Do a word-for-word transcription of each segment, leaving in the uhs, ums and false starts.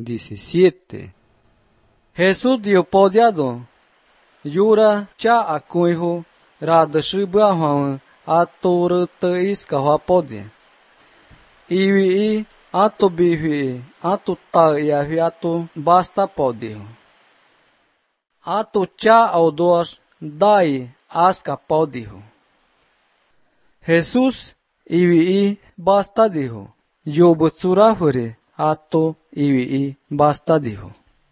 diecisiete. Jesús dio podiado, yura cha akuihu, radashibua huan, ato te iska hua podi. Iwi i, ato bihi, ato ta yahi ato basta podihu. Ato cha audoas, dai aska podihu. Jesús iwi i basta dijo, yo butsurahure ato iwi i basta dijo.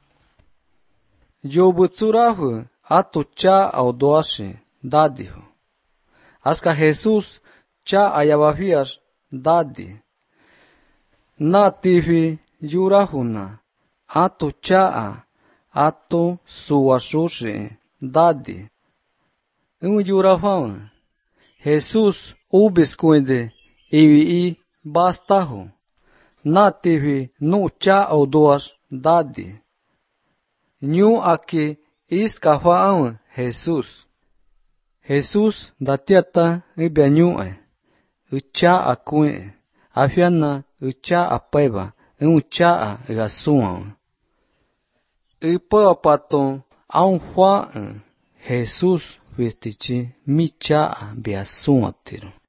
Yo butsurahu ato cha audoashe dadiho. Aska Jesús cha ayabafias dadi. Na tifi yurahuna ato cha ato suwashushe dadi. Un yurafan Jesús ubis kuende iwi i bastahu. Na tifi nu cha audoas dadi. Nyu aki iska faan Jesús. Jesús datiata ibia nyue. Ucha akue. Afiana ucha apeba. Ucha agasuan. Ipo apaton aun faan Jesús vestichi mi cha biasuatiro.